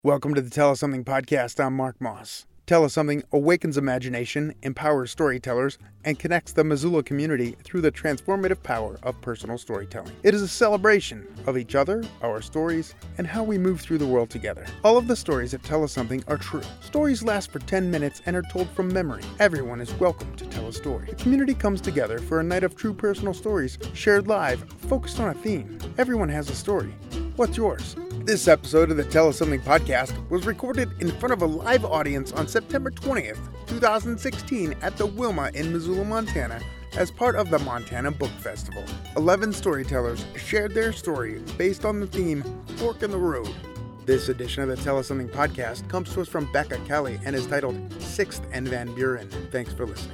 Welcome to the Tell Us Something podcast. I'm Mark Moss. Tell Us Something awakens imagination, empowers storytellers, and connects the Missoula community through the transformative power of personal storytelling. It is a celebration of each other, our stories, and how we move through the world together. All of the stories that Tell Us Something are true. Stories last for 10 minutes and are told from memory. Everyone is welcome to tell a story. The community comes together for a night of true personal stories, shared live, focused on a theme. Everyone has a story. What's yours? This episode of the Tell Us Something podcast was recorded in front of a live audience on September 20th, 2016 at the Wilma in Missoula, Montana, as part of the Montana Book Festival. 11 storytellers shared their story based on the theme Fork in the Road. This edition of the Tell Us Something podcast comes to us from Becca Kelly and is titled Sixth and Van Buren. Thanks for listening.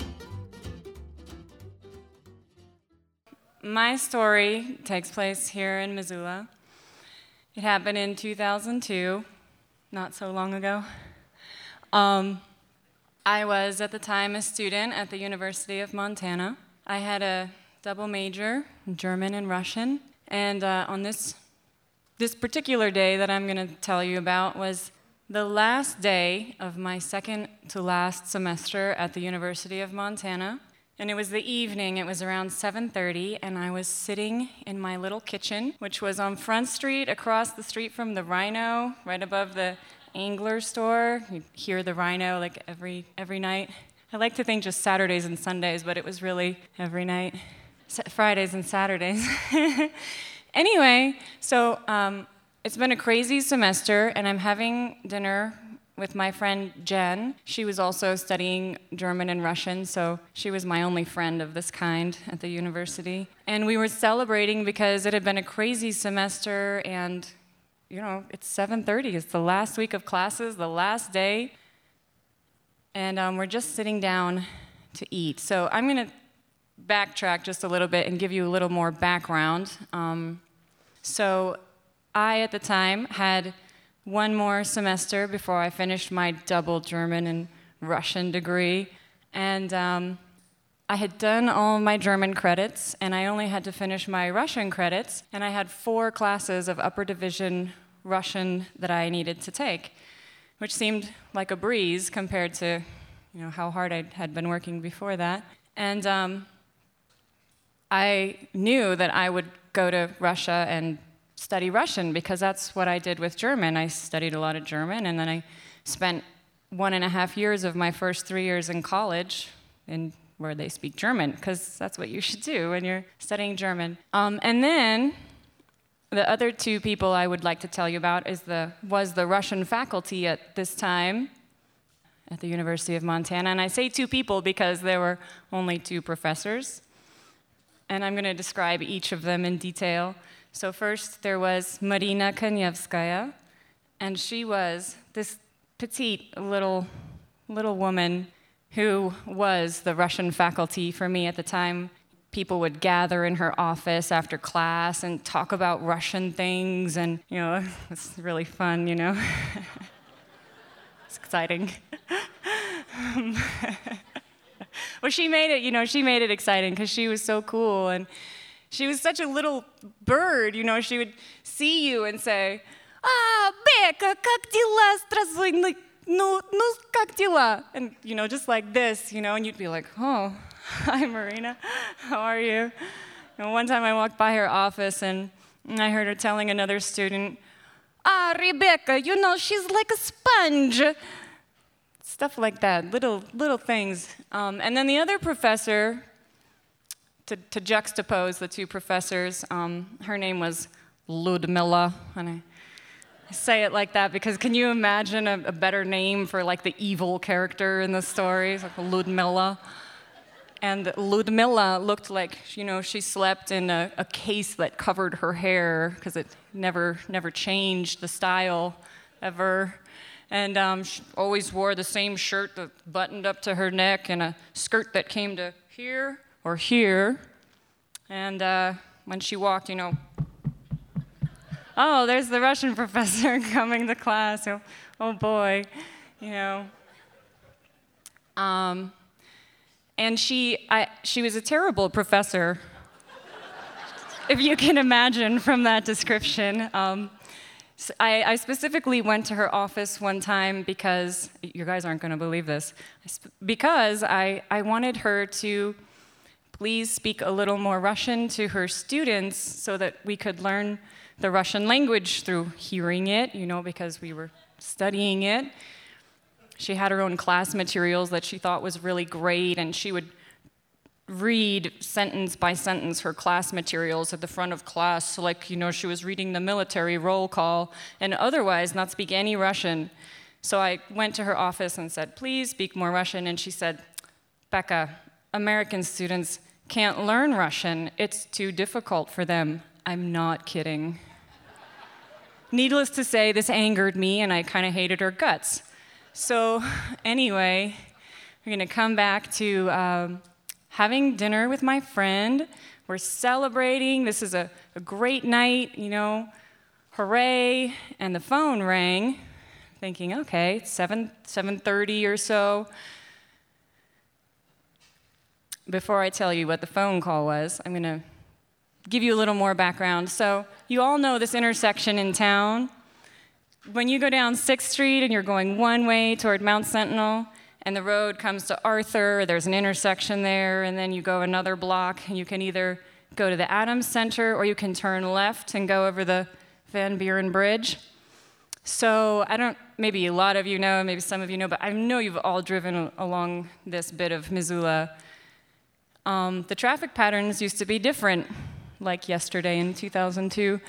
My story takes place here in Missoula. It happened in 2002, not so long ago. I was at the time a student at the University of Montana. I had a double major, German and Russian, and on this particular day that I'm going to tell you about was the last day of my second to last semester at the University of Montana. And it was the evening, it was around 7:30, and I was sitting in my little kitchen, which was on Front Street, across the street from the Rhino, right above the Angler store. You'd hear the Rhino like every night. I like to think just Saturdays and Sundays, but it was really every night. Fridays and Saturdays. Anyway, so it's been a crazy semester, and I'm having dinner with my friend Jen. She was also studying German and Russian, so she was my only friend of this kind at the university. And we were celebrating because it had been a crazy semester, and it's 7:30. It's the last week of classes, the last day, and we're just sitting down to eat. So I'm going to backtrack just a little bit and give you a little more background. So I, at the time, had one more semester before I finished my double German and Russian degree. And I had done all my German credits, and I only had to finish my Russian credits, and I had 4 classes of upper division Russian that I needed to take, which seemed like a breeze compared to how hard I had been working before that. And I knew that I would go to Russia and study Russian, because that's what I did with German. I studied a lot of German, and then I spent 1.5 years of my first 3 years in college where they speak German, because that's what you should do when you're studying German. And then the other 2 people I would like to tell you about was the Russian faculty at this time at the University of Montana. And I say 2 people because there were only 2 professors. And I'm going to describe each of them in detail. So first, there was Marina Kanievskaya, and she was this petite little woman who was the Russian faculty for me at the time. People would gather in her office after class and talk about Russian things, and it's really fun, It's exciting. Well, she made it exciting because she was so cool, and she was such a little bird, she would see you and say, Becca, как дела? Здравствуй, ну, как дела? And, just like this, and you'd be like, oh, hi, Marina, how are you? And one time I walked by her office, and I heard her telling another student, Rebecca, she's like a sponge. Stuff like that, little things. And then the other professor, to juxtapose the 2 professors, her name was Ludmilla, and I say it like that because can you imagine a better name for like the evil character in the story? It's like Ludmilla. And Ludmilla looked like, she slept in a case that covered her hair because it never changed the style ever. And she always wore the same shirt that buttoned up to her neck and a skirt that came to here or here. And when she walked, oh, there's the Russian professor coming to class. Oh boy, And she was a terrible professor, if you can imagine from that description. So I specifically went to her office one time because, you guys aren't going to believe this, because I wanted her to please speak a little more Russian to her students so that we could learn the Russian language through hearing it, because we were studying it. She had her own class materials that she thought was really great, and she would read sentence by sentence her class materials at the front of class, like, she was reading the military roll call, and otherwise not speak any Russian. So I went to her office and said, please speak more Russian, and she said, Becca, American students can't learn Russian. It's too difficult for them. I'm not kidding. Needless to say, this angered me, and I kind of hated her guts. So anyway, we're going to come back to having dinner with my friend. We're celebrating. This is a great night, hooray. And the phone rang, thinking, okay, it's 7:30 or so. Before I tell you what the phone call was, I'm going to give you a little more background. So you all know this intersection in town. When you go down 6th Street and you're going one way toward Mount Sentinel, and the road comes to Arthur, there's an intersection there, and then you go another block, and you can either go to the Adams Center or you can turn left and go over the Van Buren Bridge. So maybe a lot of you know, maybe some of you know, but I know you've all driven along this bit of Missoula. The traffic patterns used to be different, like yesterday in 2002.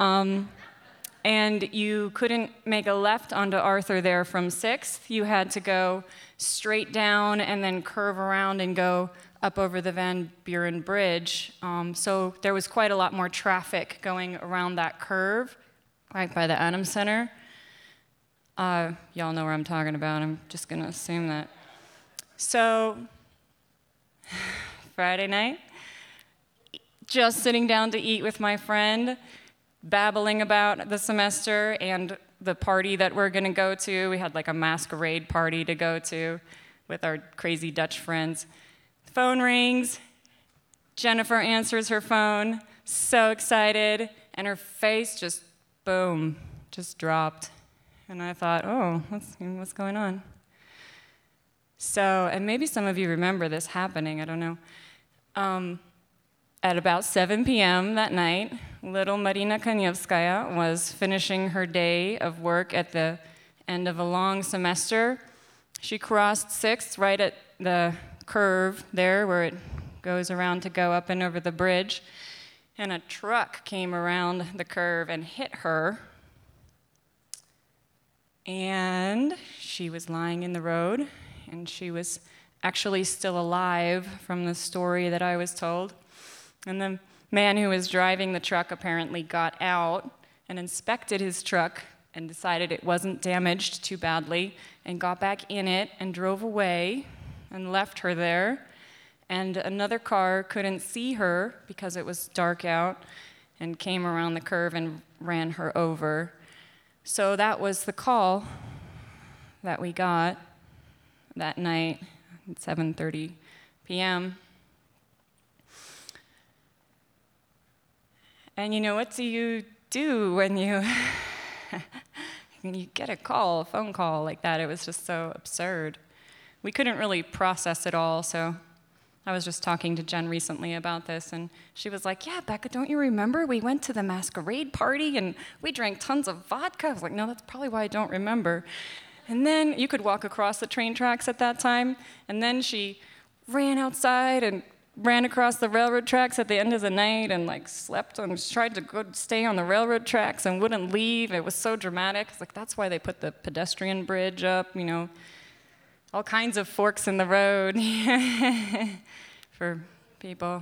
And you couldn't make a left onto Arthur there from 6th. You had to go straight down and then curve around and go up over the Van Buren Bridge. So there was quite a lot more traffic going around that curve, right by the Adams Center. Y'all know where I'm talking about. I'm just going to assume that. So Friday night, just sitting down to eat with my friend, babbling about the semester and the party that we're going to go to. We had like a masquerade party to go to with our crazy Dutch friends. The phone rings. Jennifer answers her phone, so excited, and her face just, boom, just dropped. And I thought, oh, what's going on? So, and maybe some of you remember this happening, I don't know. At about 7 p.m. that night, little Marina Kanievskaya was finishing her day of work at the end of a long semester. She crossed 6th right at the curve there where it goes around to go up and over the bridge, and a truck came around the curve and hit her. And she was lying in the road, and she was actually still alive from the story that I was told. And the man who was driving the truck apparently got out and inspected his truck and decided it wasn't damaged too badly and got back in it and drove away and left her there. And another car couldn't see her because it was dark out and came around the curve and ran her over. So that was the call that we got that night at 7:30 p.m. And what do you do when you get a phone call like that? It was just so absurd. We couldn't really process it all, so I was just talking to Jen recently about this, and she was like, yeah, Becca, don't you remember? We went to the masquerade party, and we drank tons of vodka. I was like, no, that's probably why I don't remember. And then you could walk across the train tracks at that time, and then she ran outside and ran across the railroad tracks at the end of the night and slept and tried to go stay on the railroad tracks and wouldn't leave. It was so dramatic. It's that's why they put the pedestrian bridge up, all kinds of forks in the road for people.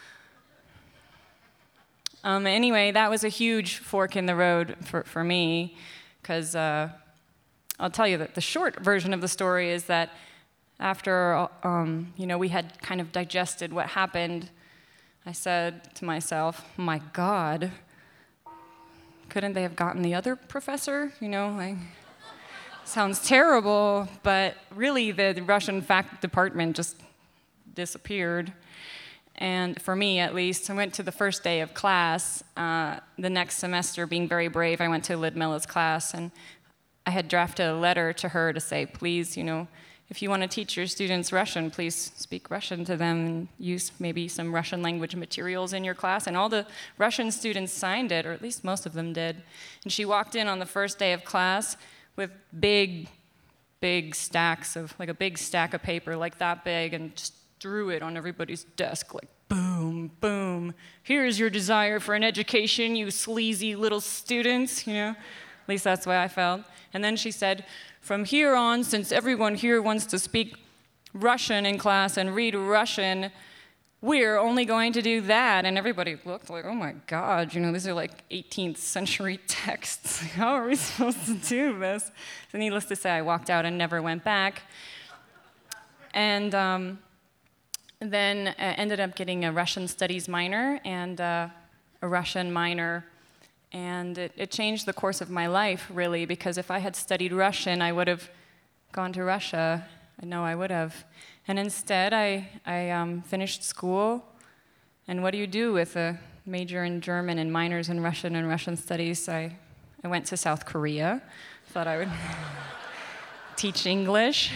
Anyway, that was a huge fork in the road for me, because I'll tell you that the short version of the story is that after we had kind of digested what happened, I said to myself, my God, couldn't they have gotten the other professor? Sounds terrible, but really the Russian fact department just disappeared. And for me, at least, I went to the first day of class. The next semester, being very brave, I went to Ludmila's class, and I had drafted a letter to her to say, please, if you want to teach your students Russian, please speak Russian to them and use maybe some Russian language materials in your class. And all the Russian students signed it, or at least most of them did. And she walked in on the first day of class with big stacks of, like a big stack of paper like that big, and just threw it on everybody's desk like boom, boom. Here's your desire for an education, you sleazy little students, At least that's the way I felt. And then she said, from here on, since everyone here wants to speak Russian in class and read Russian, we're only going to do that. And everybody looked like, oh my God, these are like 18th century texts. How are we supposed to do this? So needless to say, I walked out and never went back. And then I ended up getting a Russian studies minor and a Russian minor. And it changed the course of my life, really, because if I had studied Russian, I would have gone to Russia. I know I would have. And instead, I finished school. And what do you do with a major in German and minors in Russian and Russian studies? I went to South Korea. Thought I would teach English.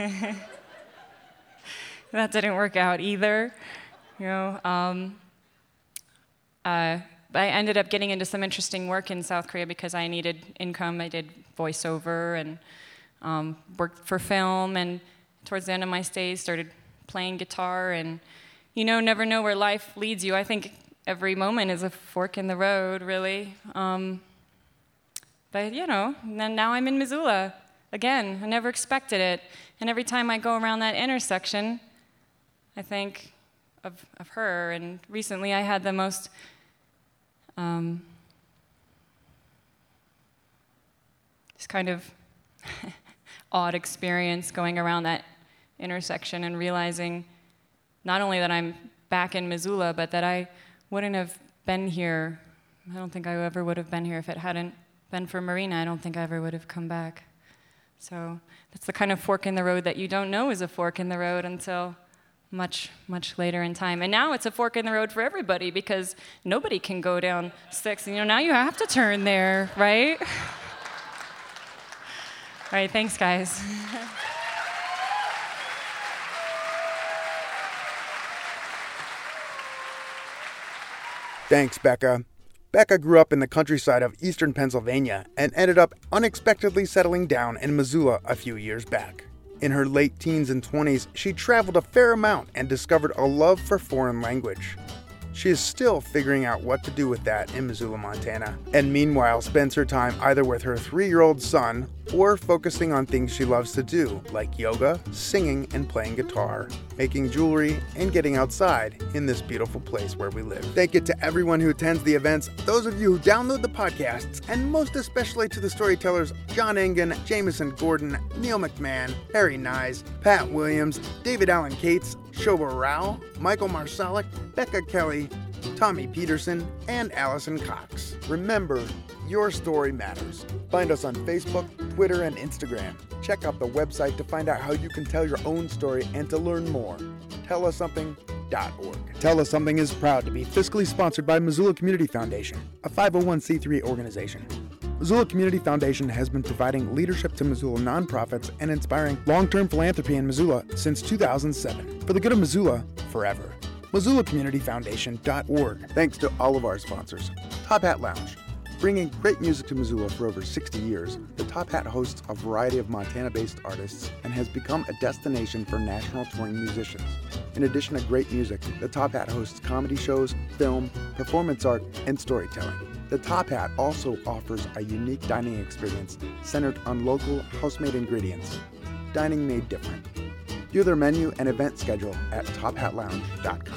That didn't work out either. I ended up getting into some interesting work in South Korea because I needed income. I did voiceover and worked for film, and towards the end of my stay, started playing guitar, and never know where life leads you. I think every moment is a fork in the road, really. But now I'm in Missoula again. I never expected it, and every time I go around that intersection, I think of her. And recently, I had the most this kind of odd experience going around that intersection and realizing not only that I'm back in Missoula, but that I wouldn't have been here. I don't think I ever would have been here if it hadn't been for Marina. I don't think I ever would have come back. So that's the kind of fork in the road that you don't know is a fork in the road until much, much later in time. And now it's a fork in the road for everybody because nobody can go down 6. Now you have to turn there, right? All right, thanks, guys. Thanks, Becca. Becca grew up in the countryside of eastern Pennsylvania and ended up unexpectedly settling down in Missoula a few years back. In her late teens and 20s, she traveled a fair amount and discovered a love for foreign language. She is still figuring out what to do with that in Missoula, Montana, and meanwhile spends her time either with her 3-year-old son or focusing on things she loves to do, like yoga, singing, and playing guitar, making jewelry, and getting outside in this beautiful place where we live. Thank you to everyone who attends the events, those of you who download the podcasts, and most especially to the storytellers John Engen, Jameson Gordon, Neil McMahon, Harry Nyes, Pat Williams, David Allen Cates, Shobha Rao, Michael Marsalic, Becca Kelly, Tommy Peterson, and Allison Cox. Remember, your story matters. Find us on Facebook, Twitter, and Instagram. Check out the website to find out how you can tell your own story and to learn more. TellUsSomething.org. Tell Us Something is proud to be fiscally sponsored by Missoula Community Foundation, a 501c3 organization. Missoula Community Foundation has been providing leadership to Missoula nonprofits and inspiring long-term philanthropy in Missoula since 2007. For the good of Missoula, forever. MissoulaCommunityFoundation.org. Thanks to all of our sponsors. Top Hat Lounge. Bringing great music to Missoula for over 60 years, the Top Hat hosts a variety of Montana-based artists and has become a destination for national touring musicians. In addition to great music, the Top Hat hosts comedy shows, film, performance art, and storytelling. The Top Hat also offers a unique dining experience centered on local house-made ingredients. Dining made different. View their menu and event schedule at tophatlounge.com.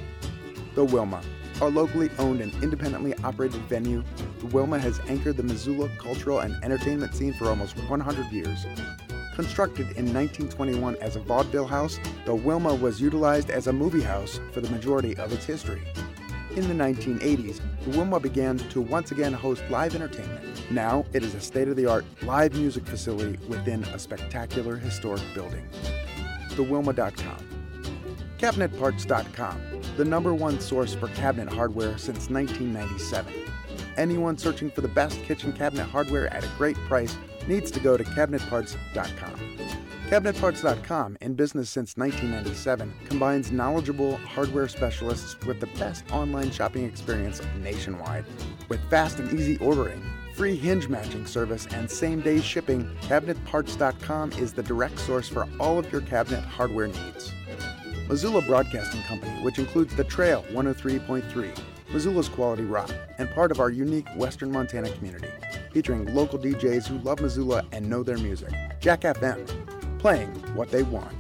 The Wilma. Our locally owned and independently operated venue, the Wilma has anchored the Missoula cultural and entertainment scene for almost 100 years. Constructed in 1921 as a vaudeville house, the Wilma was utilized as a movie house for the majority of its history. In the 1980s, the Wilma began to once again host live entertainment. Now, it is a state-of-the-art live music facility within a spectacular historic building. TheWilma.com. CabinetParts.com, the #1 source for cabinet hardware since 1997. Anyone searching for the best kitchen cabinet hardware at a great price needs to go to CabinetParts.com. CabinetParts.com, in business since 1997, combines knowledgeable hardware specialists with the best online shopping experience nationwide. With fast and easy ordering, free hinge matching service, and same-day shipping, CabinetParts.com is the direct source for all of your cabinet hardware needs. Missoula Broadcasting Company, which includes The Trail 103.3, Missoula's quality rock, and part of our unique Western Montana community, featuring local DJs who love Missoula and know their music. Jack FM, playing what they want.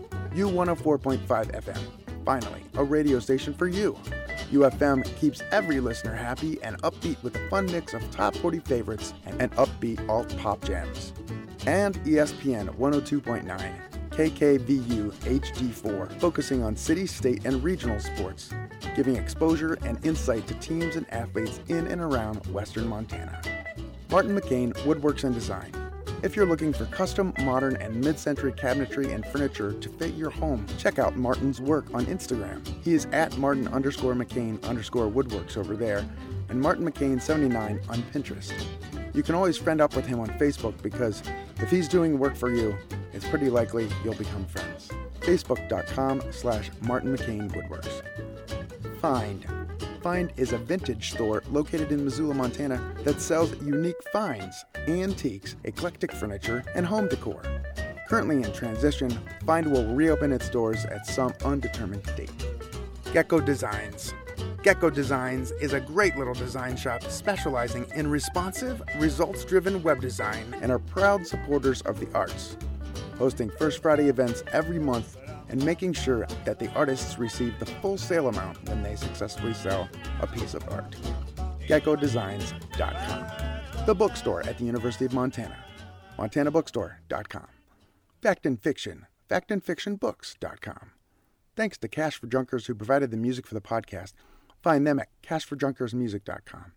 U104.5 FM, finally, a radio station for you. UFM keeps every listener happy and upbeat with a fun mix of top 40 favorites and upbeat alt-pop jams. And ESPN 102.9, KKVU HD4, focusing on city, state, and regional sports, giving exposure and insight to teams and athletes in and around Western Montana. Martin McCain Woodworks and Design. If you're looking for custom, modern, and mid-century cabinetry and furniture to fit your home, check out Martin's work on Instagram. He is at Martin_McCain_Woodworks over there, and Martin McCain 79 on Pinterest. You can always friend up with him on Facebook because if he's doing work for you, it's pretty likely you'll become friends. Facebook.com/Martin McCain Woodworks. Find is a vintage store located in Missoula, Montana that sells unique finds, antiques, eclectic furniture, and home decor. Currently in transition, Find will reopen its doors at some undetermined date. Gecko Designs. Gecko Designs is a great little design shop specializing in responsive, results-driven web design and are proud supporters of the arts, hosting First Friday events every month and making sure that the artists receive the full sale amount when they successfully sell a piece of art. GeckoDesigns.com. The bookstore at the University of Montana. MontanaBookstore.com. Fact and Fiction. FactandFictionBooks.com. Thanks to Cash for Junkers, who provided the music for the podcast. Find them at CashforJunkersMusic.com.